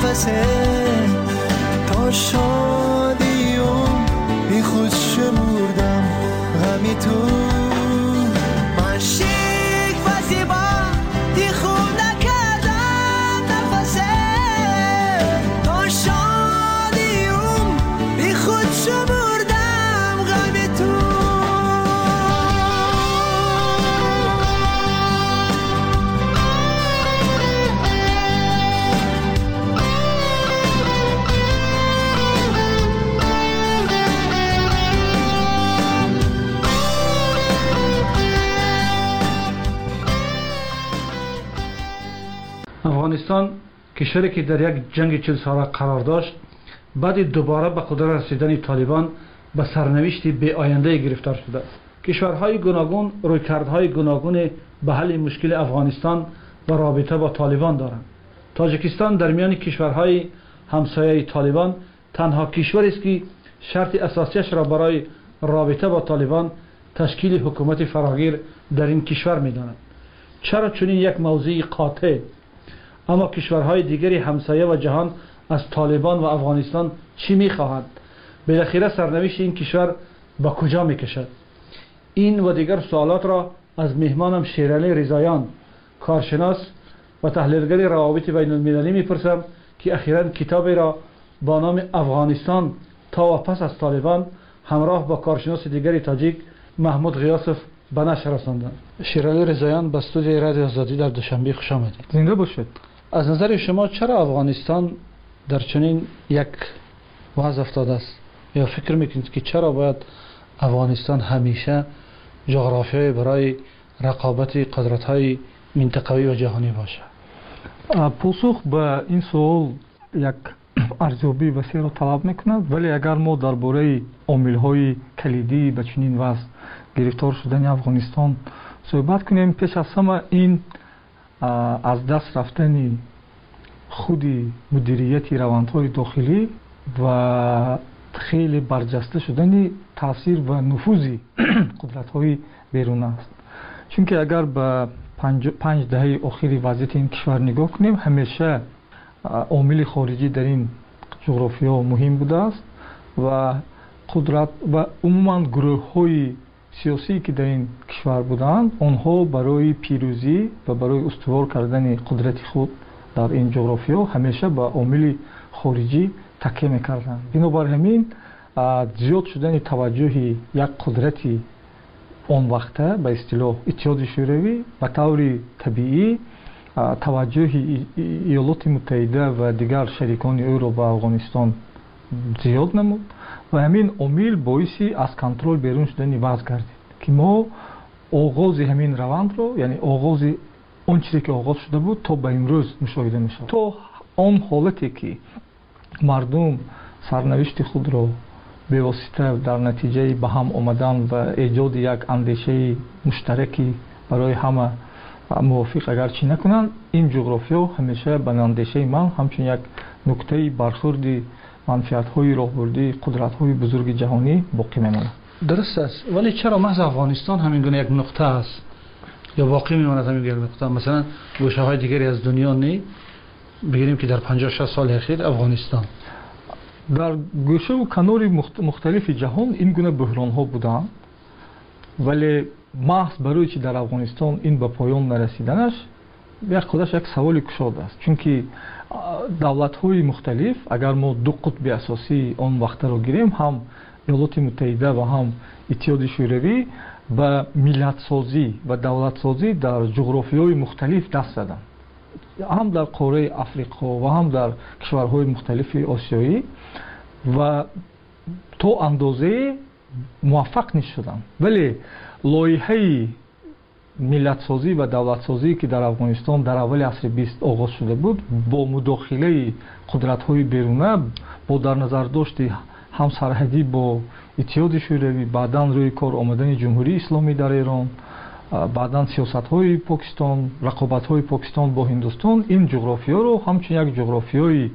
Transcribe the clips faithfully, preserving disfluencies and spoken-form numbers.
نفسه تا شادیم بی خود شمردم غمی تو من شیک و زیبا دی خوب نکردم نفسه تا شادیم بی خود شمردم غمی تو افغانستان کشوری که در یک جنگ چهل ساله قرار داشت بعد دوباره به قدرت رسیدن طالبان به سرنوشت بی آینده گرفتار شده. کشورهای گوناگون رویکردهای گوناگون به حل مشکل افغانستان و رابطه با طالبان دارند. تاجیکستان در میان کشورهای همسایه طالبان تنها کشوری است که شرط اساسیش را برای رابطه با طالبان تشکیل حکومت فراگیر در این کشور می‌داند. چرا چنین یک موضوع قاطع؟ اما کشورهای دیگری همسایه و جهان از طالبان و افغانستان چی می‌خواهند؟ بالاخره سرنوشت این کشور به کجا می‌کشد؟ این و دیگر سوالات را از مهمانم شیرعلی رضاییان، کارشناس و تحلیلگر روابط بین المللی می‌پرسم که اخیراً کتابی را با نام افغانستان تا و پس از طالبان همراه با کارشناس دیگری تاجیک محمود غیاسف به نشر رساندند. شیرعلی رضاییان به استودیوی رادیو آزادی در دوشنبه خوش آمدید. زنده باشید. از نظر شما چرا افغانستان در چنین یک وضع افتاده است؟ یا فکر میکنید که چرا باید افغانستان همیشه جغرافیایی برای رقابت قدرت‌های منطقوی و جهانی باشه؟ پاسخ به این سوال یک ارزیابی وسیع را طلب میکند، ولی اگر ما درباره عامل‌های کلیدی به چنین وضع گرفتار شدن افغانستان صحبت کنیم، پیش از همه این از دست رفتن خودی مدیریت روندهای داخلی و خیلی برجسته شدن تاثیر و نفوذ قدرت‌های بیرون است. چون که اگر به پنج, پنج دهه اخیر وضعیت این کشور نگاه کنیم، همیشه عامل خارجی در این جغرافیا مهم بوده است و قدرت و عموما گروه‌های سیاسی که در این کشور بودند، آنها برای پیروزی و برای استوار کردن قدرت خود در این جغرافیا همیشه به عامل خارجی تکیه می‌کردند. بنابر همین زیاد شدن توجه یک قدرتی آن وقته به اصطلاح اتحاد شوروی به طور طبیعی توجه ایالات متحده و دیگر شریکان او را به افغانستان زیاد نمود و همین عامل باعثی از کنترل بیرون شدن وضع گردید که ما آغاز همین روند رو، یعنی آغاز اون چیزی که آغاز شده بود تا به امروز مشاهده میشه. تا آن حالتی که مردم سرنوشت خود را به واسطه در نتیجه به هم آمدن و ایجاد یک اندیشه مشترکی برای همه موافق اگر چی نکنند، این جغرافیا همیشه به اندیشه من همچون یک نکته برخورد منفعت‌های راهبردی قدرت‌های بزرگ جهانی باقی میماند. درست است، ولی چرا محض افغانستان همین گونه یک نقطه است یا باقی میماند همین یک نقطه؟ مثلا گوشه‌های دیگری از دنیا نه بگیریم که در پنجاه شصت سال اخیر افغانستان در گوشه و کنار مختلف جهان این گونه بحران‌ها بودند، ولی محض برای چی در افغانستان این به پایان نرسیدنش یک خودش یک سوال کشاده است. چون که دولت‌های مختلف اگر ما دو قطب اساسی آن وقت را گیریم، هم ایالات متحده و هم اتحاد شوروی، به ملت سازی و دولت سازی در جغرافیاهای مختلف دست زدند، هم در قاره افریقا و هم در کشورهای مختلف آسیایی، و تا اندازه موفق نشدند. ولی لایحه ملت سازی و دولت سازی که در افغانستان در اول عصر بیست آغاز شده بود، با مداخله قدرت‌های بیرونه، با در نظر داشت هم سرحدی با اتحاد شوروی، بعداً روی کار آمدن جمهوری اسلامی در ایران، بعداً سیاست‌های پاکستان، رقابت‌های پاکستان با هندوستان، این جغرافیا رو همچون یک جغرافیای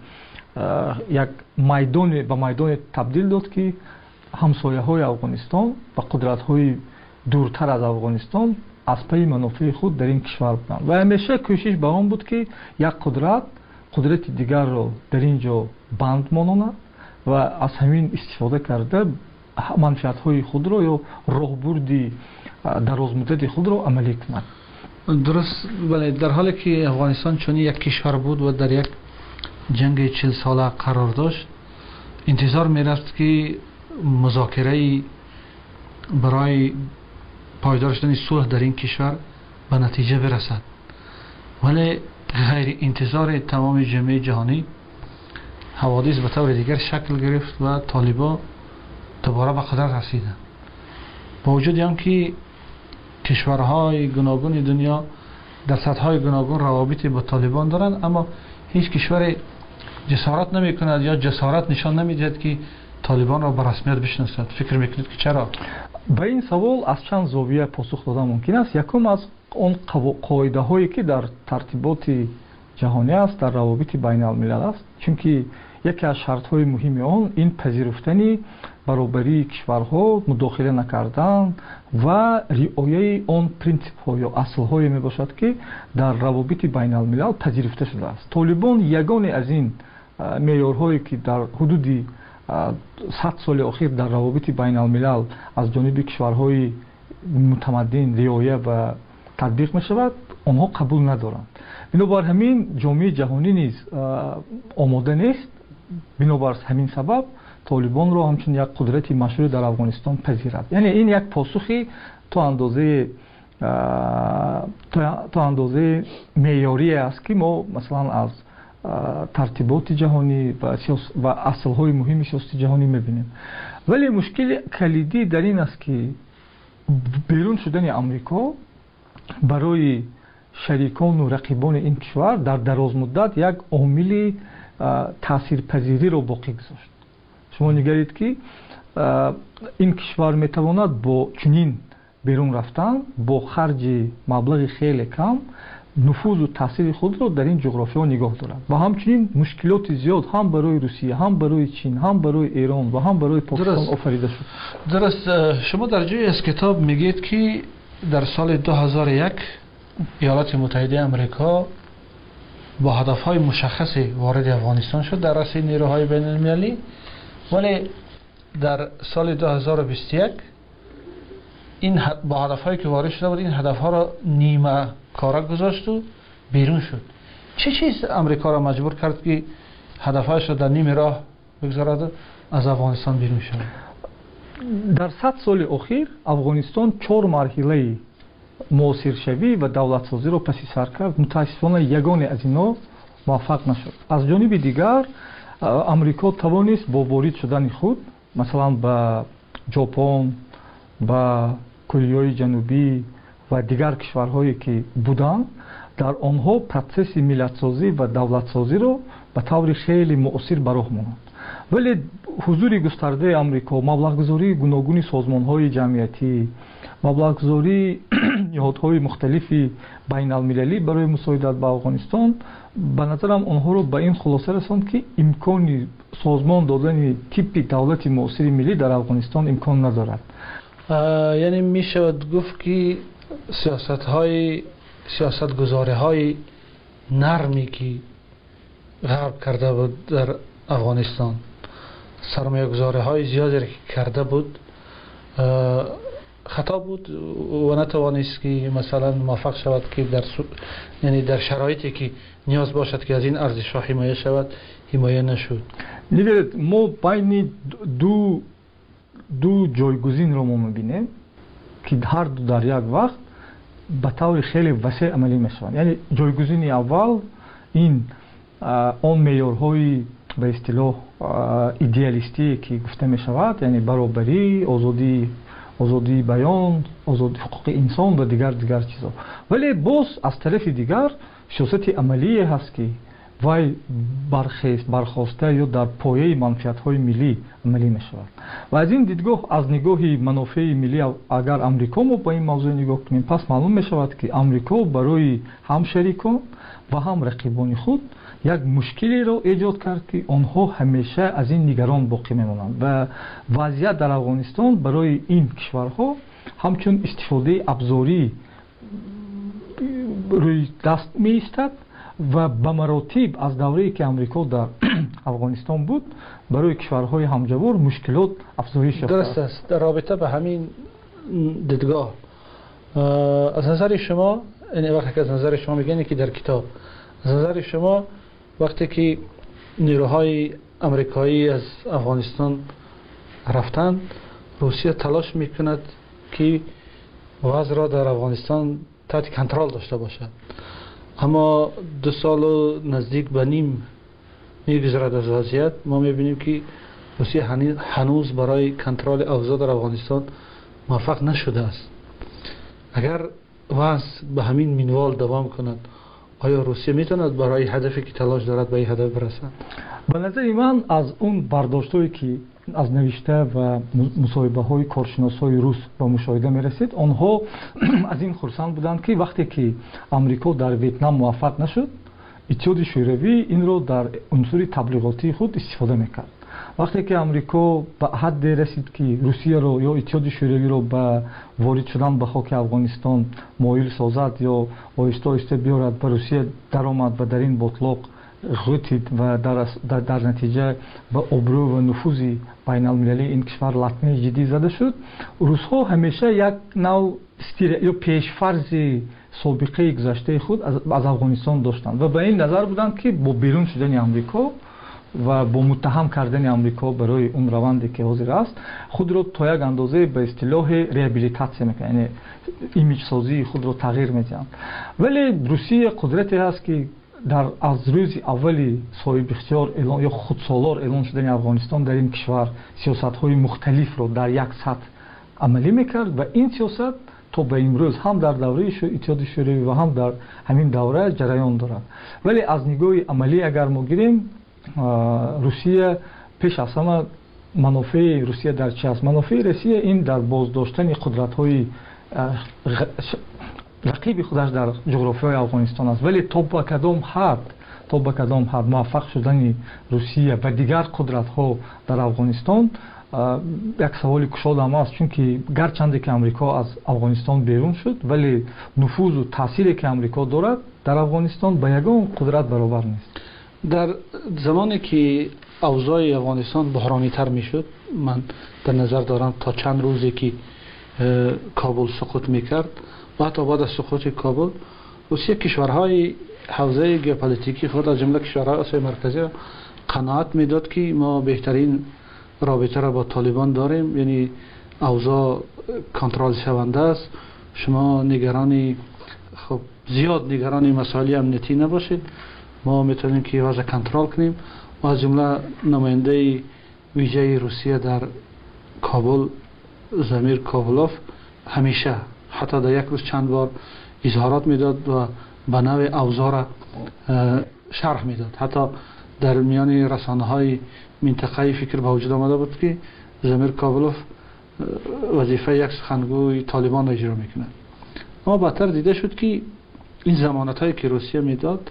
یک میدان به میدان تبدیل داد که همسایه‌های افغانستان و قدرت‌های دورتر از افغانستان از پی منافع خود در این کشور بودند و همیشه کوشش به آن بود که یک قدرت қудрати дигарро дар ин ҷо банд мононад ва аз ҳамин истифода карда манфиатҳои худро ё роҳбурди дарозмуддати худро амалӣ кунад. درست بله. در حالی که افغانستان چون یک کشور بود و در یک جنگ چهل ساله قرار داشت، انتظار می رفت که مذاکره برای پایدار شدن صلح در این کشور به نتیجه برسد، ولی غیر انتظار تمام جامعه جهانی حوادث به طور دیگر شکل گرفت و طالبان دوباره به قدرت رسیدند. با وجود اینکه کشورهای گوناگون دنیا در سطح‌های گوناگون روابطی با طالبان دارند، اما هیچ کشور جسارت نمی‌کند یا جسارت نشان نمی‌دهد که طالبان را به رسمیت بشناسد. فکر می‌کنید که چرا؟ به این سوال از چند زاویه پاسخ دادن ممکن است. یکم از اون قاعده‌هایی که در ترتیبات جهانی است، در روابط بین الملل است، چون که یکی از شرط‌های مهم آن این پذیرفتن برابری کشورها، مداخله نکردن و رعایت آن پرینسیپ‌ها یا اصل‌های میباشد که در روابط بین الملل پذیرفته شده است. طالبان یگانه از این معیارهایی که در حدود صد سال اخیر در روابط بین الملل از جانب کشورهای متمدن رعایت و تطبیق میشود، آنها قبول ندارند. بنابر همین جامعه جهانی نیز آماده نیست. بنابر همین سبب طالبان را همچون یک قدرتی مشروع در افغانستان پذیرد. یعنی این یک پاسخی تو اندازه تو اندازه معیاری است که ما مثلا از ترتیبات جهانی و و اصل‌های مهم سیاست جهانی می‌بینیم. ولی مشکل کلیدی در این است که بیرون شدن آمریکا برای شریکان و رقیبان این کشور در دراز مدت یک عامل تاثیرپذیری را باقی گذاشت. شما نگرید که این کشور میتواند با چنین بیرون رفتن با خرج مبلغ خیلی کم نفوذ و تاثیر خود را در این جغرافیا نگاه دارد و همچنین مشکلات زیاد هم برای روسیه، هم برای چین، هم برای ایران و هم برای پاکستان آفریده شد. درست. شما در جای از کتاب میگید که در سال دو هزار و یک ایالات متحده آمریکا با هدفهای مشخصی وارد افغانستان شد در رأس نیروهای بین المللی، ولی در سال دو هزار و بیست و یک این با هدفهایی که وارد شده بود این هدفها را نیمه کاره گذاشت و بیرون شد. چه چیز امریکا را مجبور کرد که هدفهایش را در نیمه راه بگذارد و از افغانستان بیرون شد؟ در صد سال اخیر افغانستان چهار مرحله موثرشوی و دولت سازی را پس سر کرد. متاسفانه یگانه از اینا موفق نشد. از جانب دیگر امریکا توانست با وارد شدن خود مثلا به ژاپن، به کره جنوبی و دیگر کشورهایی که بودند در آنها پروسس ملت‌سازی و دولت‌سازی را به طور خیلی مؤثر به راه ماند. ولی حضور گسترده آمریکا، مبلغ‌گذاری گوناگون سازمان‌های جمعیتی، مبلغ‌گذاری نهادهای مختلفی بین المللی برای مساعدت به افغانستان به نظرم آنها را به این خلاصه رساند که امکان سازمان دادن تیپی دولت مؤثر ملی در افغانستان امکان ندارد. یعنی می شود گفت که سیاست‌های سیاست‌گذاری‌های نرمی که غرب کرده بود در افغانستان، سرمایه‌گذاری‌های زیادی که کرده بود خطا بود و نتوانست که مثلا موفق شود که در سو... یعنی در شرایطی که نیاز باشد که از این ارزش‌ها حمایه شود حمایه نشد. نگرید ما بین دو دو جایگزین رو ما می‌بینیم که هر دو در یک وقت به طور خیلی وسیع عملی میشوند. یعنی جایگزین اول این آن معیارهای به اصطلاح ایدئالیستی که گفته میشود، یعنی برابری، آزادی آزادی بیان، آزادی حقوق انسان و دیگر دیگر چیزا. ولی باز از طرف دیگر سیاست عملی هست که وای برخیست برخواسته یا در پایه منفعت‌های ملی عملی می‌شود. و از این دیدگاه از نگاه منافع ملی اگر آمریکا ما با این موضوع نگاه کنیم پس معلوم می‌شود که آمریکا برای هم شریکان و هم رقیبان خود یک مشکلی را ایجاد کرد که آنها همیشه از این نگران باقی میمانند و وضعیت در افغانستان برای این کشورها همچون استفاده ابزاری روی دست می ایستد ва ба маротиб аз даврае ки амрико дар афғонистон буд барои кишварҳои ҳамҷавор мушкилот афзоиш ёфта. درست است. در رابطه به همین دیدگاه از نظر شما، یعنی وقتی که از نظر شما میگن که در کتاب، از نظر شما وقتی که نیروهای امریکایی از افغانستان رفتند، روسیه تلاش میکند که وضع را در افغانستان تحت کنترل داشته باشد، اما دو سال و نزدیک به نیم میگذرد از وضعیت، ما میبینیم که روسیه هنوز برای کنترل اوضاع در افغانستان موفق نشده است. اگر وضع به همین منوال دوام کند، آیا روسیه میتواند برای هدفی که تلاش دارد به این هدف برسد؟ به نظر من از اون برداشت‌هایی که از نوشته و مصاحبه‌های کارشناسای روس با مشاهده می‌رسید، آنها از این خرسند بودند که وقتی که آمریکا در ویتنام موفق نشد، اتحاد شوروی این رو در عنصر تبلیغاتی خود استفاده می‌کرد. وقتی که آمریکا به حد رسید که روسیه رو یا اتحاد شوروی رو به وارد شدن به خاک افغانستان مایل سازد یا آهسته آهسته بیارد به روسیه درآمد و در این بطلاق غوتید و در, در, در نتیجه به ابرو و نفوذ بین المللی این کشور لطمه جدی زده شد، روس‌ها همیشه یک نوع یا پیشفرض سابقه گذشته خود از, از افغانستان داشتند و به این نظر بودند که با بیرون شدن آمریکا و با متهم کردن آمریکا برای اون روندی که حاضر است خود را تا یک اندازه به اصطلاح ریابیلیتاسیون میکنند، یعنی ایمیج سازی خود را تغییر میدهند. ولی روسیه قدرتی هست که در از روز اولی صاحب اختیار اعلان یا خودسالار اعلان شدن افغانستان در این کشور سیاست‌های مختلف را در یک سطح عملی میکرد و این سیاست تا به امروز هم در دوره اتحاد شوروی و هم در همین دوره جریان دارد. ولی از نگاه عملی اگر ما گیریم، روسیه پیش از همه منافع روسیه در چی است؟ منافع روسیه این در بازداشتن قدرت‌های رقیب خودش در جغرافیای افغانستان است. ولی تا به کدام حد تا به کدام حد موفق شدن روسیه و دیگر قدرت‌ها در افغانستان یک سوال کشاده است، چون که گرچند که امریکا از افغانستان بیرون شد ولی نفوذ و تأثیری که امریکا دارد در افغانستان به یگان قدرت برابر نیست. در زمانی که اوضاع افغانستان بحرانی تر می شد، من در نظر دارم تا چند روزی که کابل سقوط می کرد و حتی بعد از سقوط کابل روسیه کشورهای حوزه ژئوپلیتیکی خود از جمله کشورهای آسیای مرکزی قناعت می داد که ما بهترین رابطه را با طالبان داریم، یعنی اوضاع کنترل شونده است، شما نگرانی خب زیاد نگرانی مسائل امنیتی نباشید، ما میتونیم که وضع کنترل کنیم. و از جمله نماینده ویژه روسیه در کابل زمیر کابلوف همیشه حتی در یک روز چند بار اظهارات میداد و به نوع اوضاع را شرح میداد. حتی در میان رسانه های منطقه‌ای فکر به وجود آمده بود که زمیر کابلوف وظیفه یک سخنگوی طالبان را اجرا میکنه. اما بعدتر دیده شد که این ضمانت هایی که روسیه میداد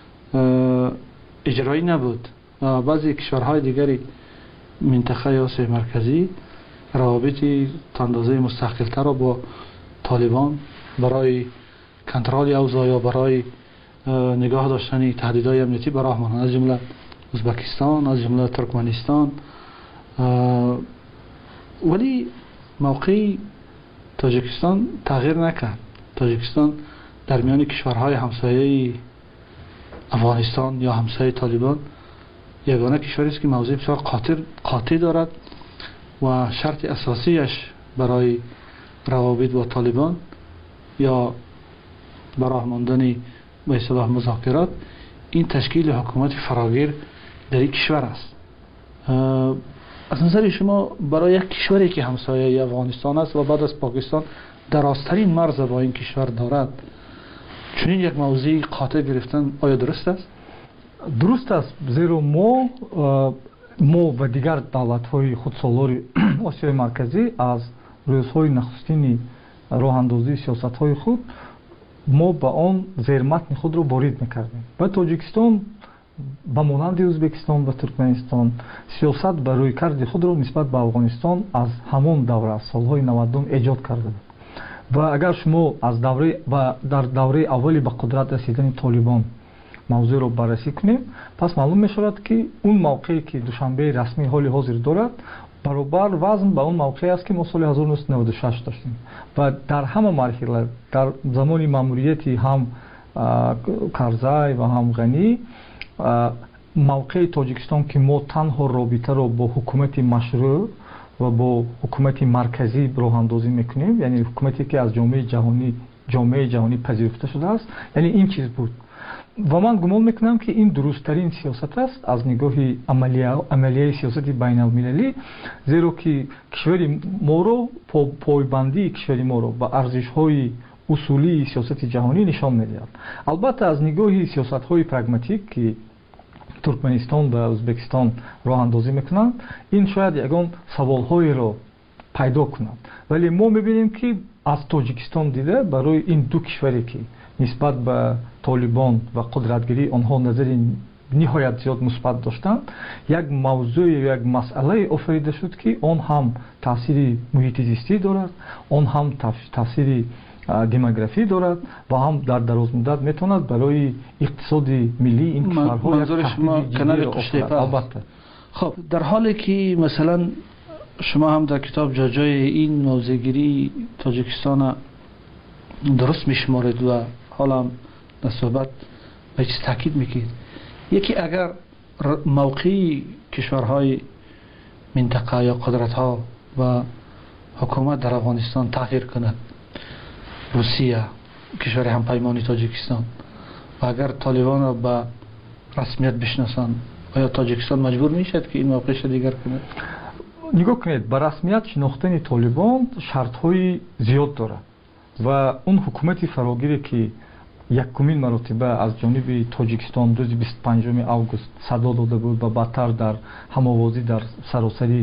اجرایی نبود و بعضی کشورهای دیگری منطقه آسیای مرکزی روابطی تا اندازه مستقل‌تر را با طالبان برای کنترل اوضاع یا برای نگاه داشتن تهدیدهای امنیتی براه مانند، از جمله ازبکستان، از جمله ترکمنستان. ولی موقع تاجیکستان تغییر نکرد. تاجیکستان در میان کشورهای همسایه افغانستان یا همسایه طالبان یگانه کشوری است که موضع بسیار قاطع دارد و شرط اساسیش برای روابط با طالبان یا برای ماندن به اصطلاح مذاکرات این تشکیل حکومت فراگیر در این کشور است. از نظر شما برای یک کشوری که همسایه افغانستان است و بعد از پاکستان درازترین مرز با این کشور دارد، چنین یک موضوع قاطع گرفتن آیا درست است؟ درست است، زیرا ما ما و دیگر دولت‌های خودسالار آسیای مرکزی از روزهای نخستین راه اندازی سیاست‌های خود ما با آن زیرمتن خود را وارد می‌کردیم. و تاجیکستان به مانند ازبکستان و ترکمنستان سیاست برای کردی خود را نسبت به افغانستان از همان دوره سالهای نود ایجاد کرده بود. و اگر شما از دوره و در دوره اولی به قدرت رسیدن طالبان мавзӯъро баррасӣ кунем, пас маълум мешавад ки он мавқее ки душанбеи расмӣ ҳоли ҳозир дорад баробар вазн ба он мавқее аст ки мо соли ҳазору нӯҳсад наводу шаш доштем. ва дар ҳама марҳила дар замони маъмурияти ҳам Карзай ва ҳам Ғанӣ мавқеи Тоҷикистон ки мо танҳо робитаро бо ҳукумати машрӯъ ва бо ҳукумати марказӣ роҳандозӣ мекунем, яъне ҳукумате ки аз ҷомеаи ҷаҳонӣ ҷомеаи ҷаҳонӣ пазируфта шудааст, яъне ин чиз буд. ва ман гумон мекунам ки ин дурусттарин сиёсат аст аз нигоҳи амалияи сиёсати байналмилалӣ, зеро ки кишвари моро пойбандии кишвари моро ба арзишҳои усулии сиёсати ҷаҳонӣ нишон медиҳад. албатта аз нигоҳи сиёсатҳои прагматик ки Туркменистон ва Ӯзбекистон роҳандозӣ мекунанд, ин шояд ягон саволҳоеро пайдо кунад, вале мо мебинем ки аз Тоҷикистон дида барои ин ду кишваре ки нисбат ба Толибон ва қудратгирӣ онҳо назари ниҳоят зиёд мусбат доштанд, як мавзӯи як масъалае офарида шуд ки он ҳам таъсири муҳити зистӣ дорад, он ҳам таъсири демографӣ дорад ва ҳам дар дарозмуддат метавонад барои иқтисоди миллии ин кишварҳо як таҳдиди ҷиддӣ албатта. خب در حالی که مثلا شما هم در کتاب جا جای این موضع‌گیری تاجیکستان درست میشمارید و حالا هم در صحبت به چیز تاکید میکنید، یکی اگر موقعی کشورهای منطقه یا قدرت‌ها و حکومت در افغانستان تغییر کند، روسیه کشور همپیمانی تاجیکستان، و اگر طالبان را به رسمیت بشناسند، آیا تاجیکستان مجبور میشد که این موقعش دیگر کنه؟ نگاه کنید، به رسمیت شناختن طالبان شرط‌های زیاد دارد و اون حکومت فراگیری که یکمین مرتبه از جانب تاجیکستان روز بیست و پنجم آگوست صدا داده بود و بعدتر در هماوازی در سراسری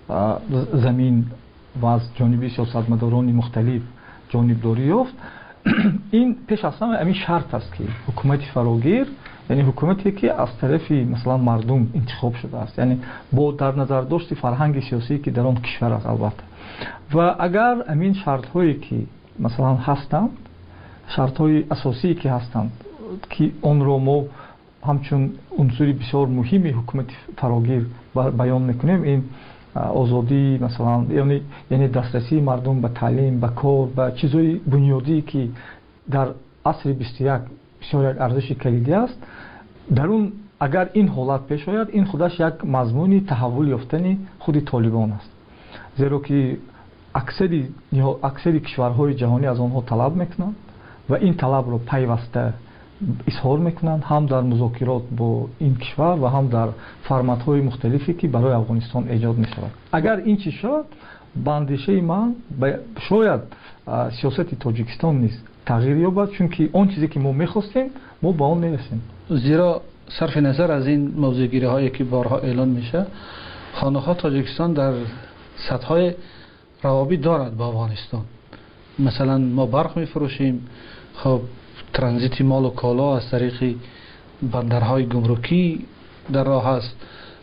زمین و از جانب سیاستمداران مختلف جانبداری یافت، این پیش از همه همین شرط است که حکومت فراگیر، یعنی حکومتی که از طرف مثلا مردم انتخاب شده است، یعنی با در نظر داشت فرهنگ سیاسی که در آن کشور است البته. و اگر همین شرط هایی که مثلا هستند، شرط های اساسی که هستند که آن را ما همچون عنصر بسیار مهمی حکومت فراگیر بیان میکنیم، این آزادی مثلا یعنی یعنی دسترسی مردم به تعلیم، به کار، به چیزهای بنیادی که در عصر بیست و یک بسیار یک ارزش کلیدی است، در اون اگر این حالت پیش آید، این خودش یک مضمون تحول یافتن خود طالبان است، زیرا که اکثری اکثری کشورهای جهانی از آنها طلب میکنند و این طلب را پیوسته اظهار میکنند، هم در مذاکرات با این کشور و هم در فرمت های مختلفی که برای افغانستان ایجاد می شود. اگر این چیز شد، به اندیشه من شاید سیاست تاجیکستان نیز تغییر یابد، چون که آن چیزی که ما میخواستیم ما به آن میرسیم. زیرا صرف نظر از این موضوعگیری هایی که بارها اعلان میشه، خانه‌ها تاجیکستان در سطح های روابط دارد با افغانستان. مثلا ما برق میفروشیم، خب ترانزیت مال و کالا از طریق بندرهای گمرکی در راه است.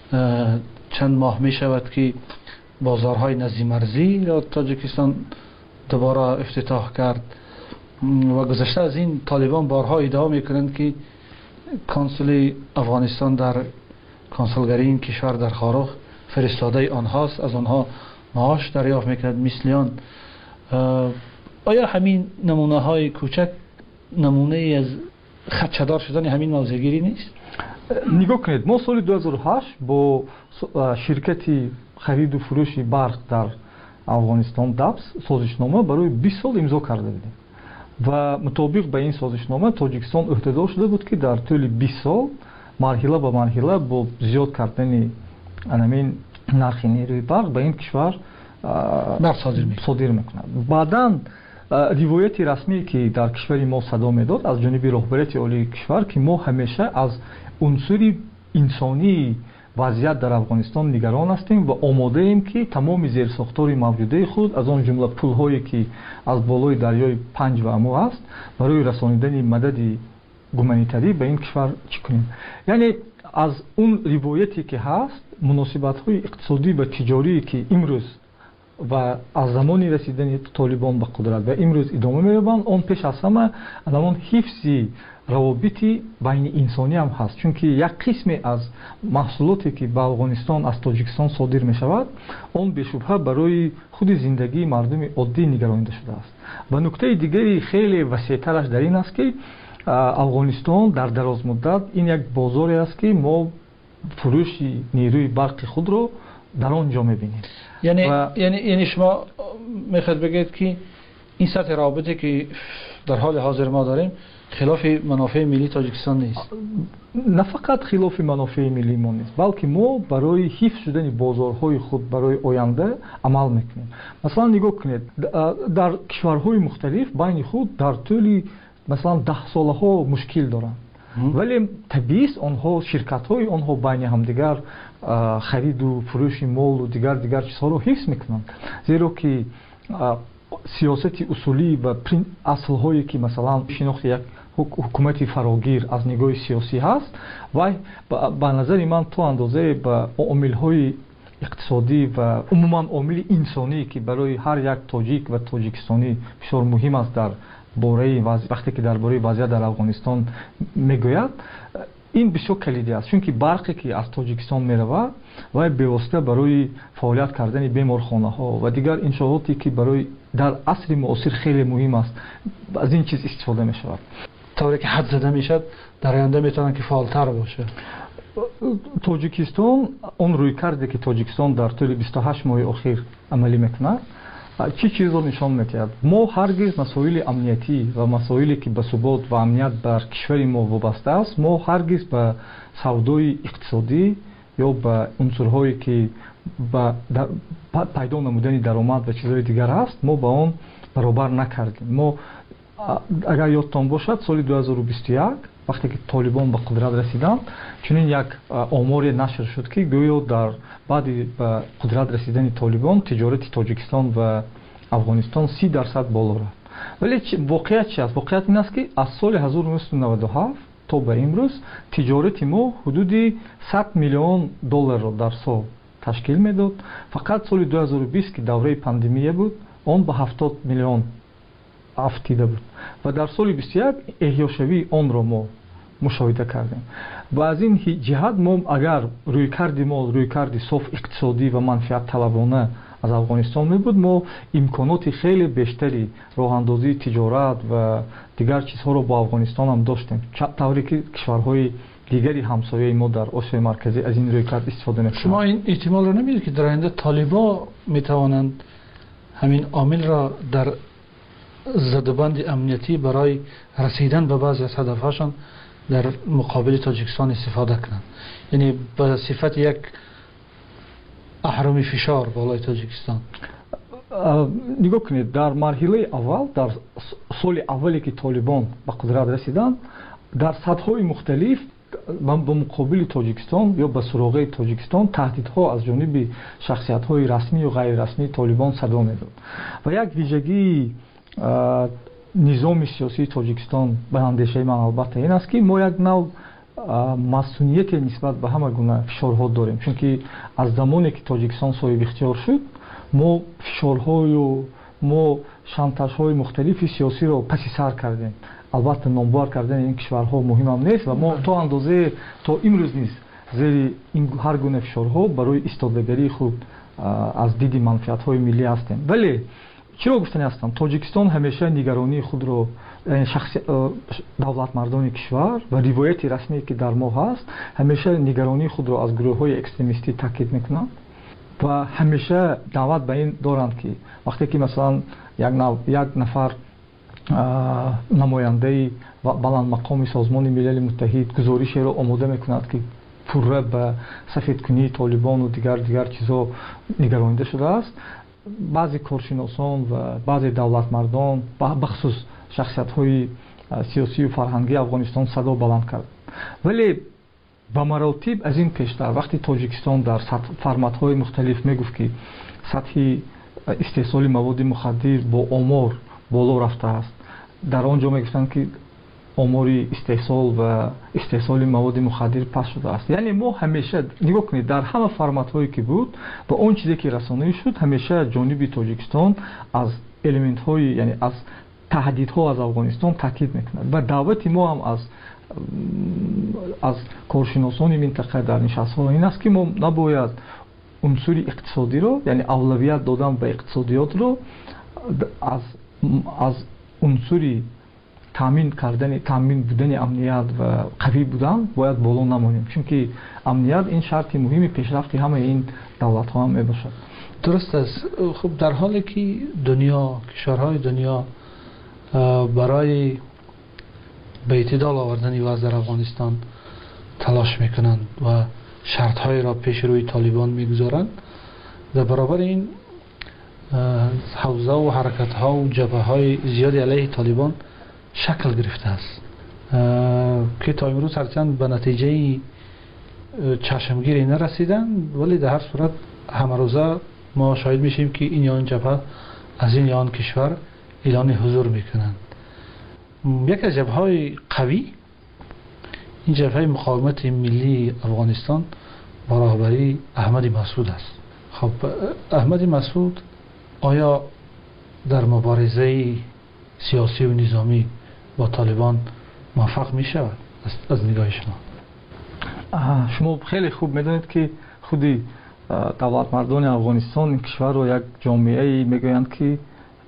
چند ماه می شود که بازارهای نزدیک‌مرزی را تاجیکستان دوباره افتتاح کرد و گذشته از این طالبان بارها ادعا میکنند که کنسول افغانستان در کنسولگری این کشور در خارخ فرستاده آنهاست، از آنها معاش دریافت میکند مثلیان. آیا همین نمونه های کوچک نمونه ای از خدشه‌دار شدن همین موضع‌گیری نیست؟ نگاه کنید، ما سال دو هزار و هشت با شرکتی خرید و فروش برق در افغانستان دبس سازشنامه برای بیست سال امضا کرده بودیم و مطابق به این سازشنامه تاجیکستان عهدهدار شده بود که در طول بیست سال مرحله به مرحله با زیاد کردن همین نرخ نیروی برق به این کشور صادر میکنند. بعداً روایتی رسمی که در کشور ما صدا میداد از جانب رهبریت عالی کشور که ما همیشه از عنصر انسانی وضعیت در افغانستان نگران هستیم و آماده ایم که تمام زیرساختار موجوده خود از آن جمله پل‌هایی که از بالای دریای پنج و امو است برای رسانیدن مدد گومانیتری به این کشور چی کنیم. یعنی از اون روایتی که هست، مناسبت‌های اقتصادی و تجاری که امروز و از زمانی رسیدن طالبان به قدرت و امروز ادامه می‌یابند، آن پیش از همه الان حفظ равобити байни инсонӣ ҳам ҳаст, чунки як қисме аз маҳсулоте ки ба Афғонистон аз Тоҷикистон содир мешавад, он бешубҳа барои худи зиндагии мардуми оддӣ нигаронида шудааст. Ва нуктаи дигари хеле васеътараш дар ин аст ки Афғонистон дар дарозмуддат ин як бозоре аст ки мо фурӯши нерӯи барқи худро дар он ҷо мебинем. яъне яъне яъне шумо мехоҳед бигӯед ки ин сатҳи равобите ки дар ҳоли ҳозир мо дорем хилофи манофеи миллии Тоҷикистон нест. На фақат хилофи манофеи миллии мо нест, балки мо барои ҳифз шудани бозорҳои худ барои оянда амал мекунем. Масалан нигоҳ кунед, дар кишварҳои мухталиф байни худ дар тӯли масалан даҳсолаҳо мушкил доранд, вале табиист онҳо ширкатҳои онҳо байни ҳамдигар хариду фурӯши молу дигар дигар чизҳоро ҳифз мекунанд, зеро ки сиёсати усулӣ ва аслҳое ки масалан шинохти як ҳукумати фарогир аз нигоҳи сиёсӣ ҳаст, вай ба назари ман то андозае ба омилҳои иқтисодӣ ва умуман омили инсоние ки барои ҳар як тоҷик ва тоҷикистонӣ бисёр муҳим аст дар бораи вақте ки дар бораи вазъият дар Афғонистон мегӯяд, ин бисёр калидӣ аст, чунки барқе ки аз Тоҷикистон меравад вай бевосита барои фаъолият кардани беморхонаҳо ва дигар иншооте ки барои дар асри муосир хеле муҳим аст, аз ин чиз истифода мешавад. тавре ки ҳад зада мешавад дар оянда метавонад ки фаъолтар бошад. Тоҷикистон он рӯйкарде ки Тоҷикистон дар тӯли бисту ҳашт моҳи охир амалӣ мекунад чӣ чизро нишон медиҳад? Мо ҳаргиз масоили амниятӣ ва масоиле ки ба субот ва амният бар кишвари мо вобаста аст, мо ҳаргиз ба савдои иқтисодӣ ё ба унсурҳое ки ба пайдо намудани даромад ва чизҳои дигар ҳаст, мо ба он баробар накардем. Мо агар ёдтон бошад, соли ду ҳазору бисту як вақте ки Толибон ба қудрат расиданд, чунин як оморе нашр шуд ки гӯё дар баъди ба қудрат расидани Толибон тиҷорати Тоҷикистон ва Афғонистон си дарсад боло рафт. Вале воқеият чи аст? Воқеият ин аст ки аз соли ҳазору нуҳсаду наваду ҳафт то ба имрӯз тиҷорати мо ҳудуди сад миллион долларро дар сол ташкил медод. Фақат соли ду ҳазору бист ки давраи пандемия буд, он ба ҳафтод миллион афтида буд ва дар соли бисту як эҳёшавии онро мо мушоҳида кардем. Ва аз ин ҷиҳат мо агар рӯйкарди мо рӯйкарди соф иқтисодӣ ва манфиатталабона аз Афғонистон мебуд, мо имконоти хеле бештари роҳандозии тиҷорат ва дигар чизҳоро бо Афғонистон ҳам доштем, тавре ки кишварҳои дигари ҳамсояи мо дар Осиёи марказӣ аз ин рӯйкард истифода мекунанд. Шумо ин эҳтимолро намедид ки дар оянда толибо метавонанд ҳамин омилро дар задубанди амниятӣ барои расидан ба баъзе аз ҳадафҳошон дар муқобили Тоҷикистон истифода кунанд, яъне ба сифати як аҳрами фишор болои Тоҷикистон? Нигоҳ кунед, дар марҳилаи аввал, дар соли аввале ки Толибон ба қудрат расиданд, дар сатҳҳои мухталиф ба муқобили Тоҷикистон ё ба суроғаи Тоҷикистон таҳдидҳо аз ҷониби шахсиятҳои расмӣ ё ғайрирасмии Толибон садо медод. Ва як виҷагии низоми сиёсии Тоҷикистон ба андешаи ман албатта ин аст ки мо як нав масъулияте нисбат ба ҳама гуна фишорҳо дорем, чунки аз замоне ки Тоҷикистон соҳиби ихтиёр шуд, мо фишорҳою мо шантажҳои мухталифи сиёсиро паси сар кардем. Албатта номбар кардани ин кишварҳо муҳимам нест ва мо то андозае то имрӯз низ зери ин ҳар гуна фишорҳо барои истодагарии худ аз диди манфиатҳои миллӣ ҳастем. Вале чиро гуфтани ҳастам, Тоҷикистон ҳамеша нигаронии худро давлатмардони кишвар ва ривояти расмие ки дар мо ҳаст, ҳамеша нигаронии худро аз гурӯҳҳои экстремистӣ таъкид мекунанд ва ҳамеша даъват ба ин доранд ки вақте ки масалан як нафар намояндаи баландмақоми Созмони Милали Муттаҳид гузоришеро омода мекунад ки пурра ба сафедкунии Толибону дигар дигар чизҳо нигаронида шудааст, баъзе коршиносон ва баъзе давлатмардон бахусус шахсиятҳои сиёсию фарҳангии Афғонистон садо баланд кард. Вале ба маротиб аз ин пештар вақти Тоҷикистон дар форматҳои мухталиф мегуфт ки сатҳи истеҳсоли маводи мухаддир бо омор боло рафтааст, дар он ҷо мегуфтанд ки омори истеҳсол ва истеҳсоли маводи мухаддир паст шудааст. Яъне мо ҳамеша нигоҳ кунед, дар ҳама форматҳое ки буд ва он чизе ки расонӣ шуд, ҳамеша ҷониби Тоҷикистон аз элементҳои яъне аз таҳдидҳо аз Афғонистон таъкид мекунад ва даъвати мо ҳам аз аз коршиносони минтақа дар нишастҳо ин аст ки мо набояд унсури иқтисодиро, яъне авлавият додан ба иқтисодиётро аз аз унсури таъмин кардани таъмин будани амният ва қавӣ будан бояд боло намонем, чунки амният ин шарти муҳими пешрафти ҳамаи ин давлатҳо ҳам мебошад. درست است. خب در حالی که دنیا کشورهای دنیا برای به اعتدال آوردن وضع در افغانستان تلاش میکنند و شرطهای را پیش روی طالبان میگذارند، در برابر این حوزه و حرکتها و جبهه های زیادی علیه طالبان شکل گرفته است که تا امروز هرچند به نتیجه چشمگیری نرسیدند، ولی در هر صورت همه روزه ما شاهد میشیم که این یا آن جبهه از این یا آن کشور اعلان حضور میکنند. یک از جبهه های قوی این جبهه مقاومت ملی افغانستان با رهبری احمد مسعود است. خب احمد مسعود آیا در مبارزه سیاسی و نظامی با طالبان موفق می شود از نگاه شما؟ شما خیلی خوب میدونید که خودی دولت مردان افغانستان این کشور رو یک جامعه میگویند که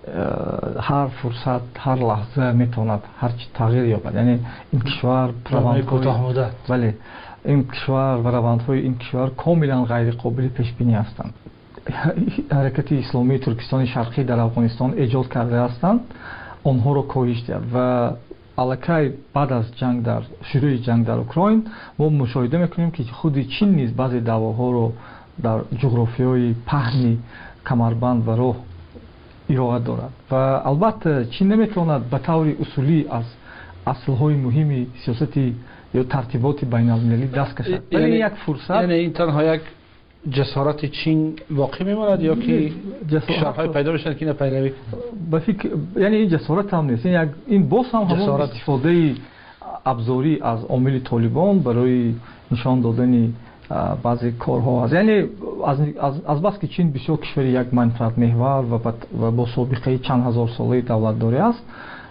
هر فرصت هر لحظه میتواند هر چی تغییر یابد، یعنی این کشور جامعه کوتاه مدت، بله این کشور و روندهای این کشور کاملا غیر قابل پیش بینی هستند. حرکت اسلامی ترکستان شرقی در افغانستان ایجاد کرده هستند، آنها رو کاهش داد و الکی بعد از جنگ در شروع جنگ در اوکراین ما مشاهده میکنیم که خود چین نیز بعضی دعواها رو در جغرافیای پهنی کمربند و راه ارائه دارد و البته چین نمیتواند به طور اصولی از اصلهای مهمی سیاستی یا ترتیبات بین المللی دست کشد، ولی یک فرصت، یعنی این تنها یک جسارت چین واقع میماند یا که کشورهای پیدا بشن که نپیروی به فکر، یعنی این جسارت هم نیست، این این باز هم همون استفاده ابزاری از عامل طالبان برای نشان دادن بعضی کارها است. یعنی از از از بس که چین بسیار کشور یک منفعت محور و با سابقه چند هزار ساله دولتداری است،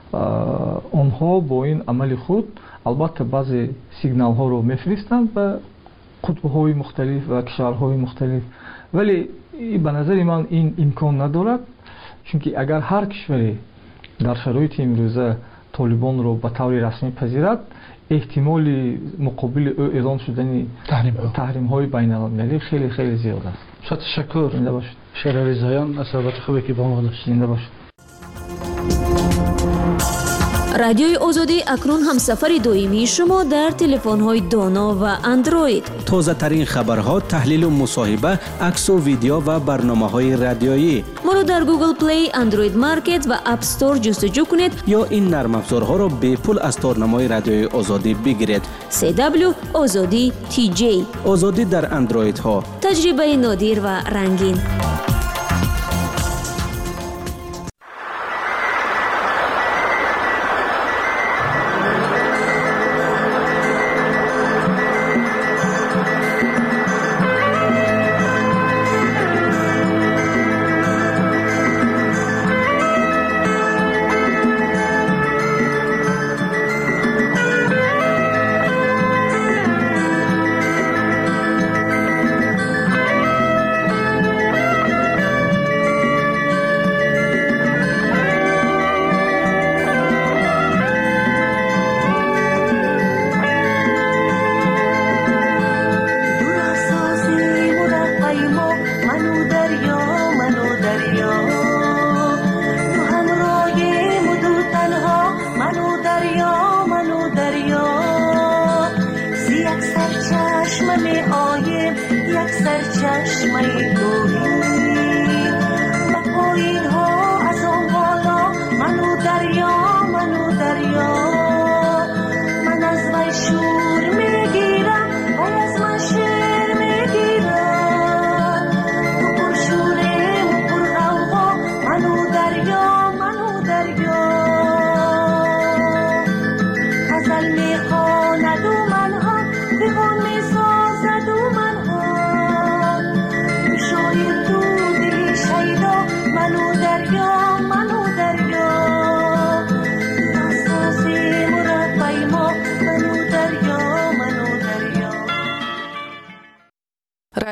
آنها با این عمل خود البته بعضی سیگنال ها رو میفرستند به قطب‌های مختلف و کشورهای مختلف، ولی به نظر من این امکان ندارد، چونکه اگر هر کشوری در شرایط امروزه طالبان رو به طور رسمی پذیرد، احتمال مقابل او اعلان شدن تحریم های بین المللی خیلی خیلی زیاد است. شاد تشکر. زنده باشید. شهریار رضاییان، از صحبت خوبی که با ما داشتید. زنده باشید. رادیوی آزادی اکنون همسفر دائمی شما در تلفن‌های دانا و اندروید. تازه ترین خبرها، تحلیل و مصاحبه، عکس و ویدیو و برنامه‌های رادیویی. ما رو در گوگل پلی، اندروید مارکت و اپ استور جستجو کنید یا این نرم افزارها رو به پول از تورنمای رادیوی آزادی بگیرید. سی دبلیو آزادی تی جی. آزادی در اندروید ها. تجربه نادر و رنگین. یک سرچشمه گوهی و پایین ها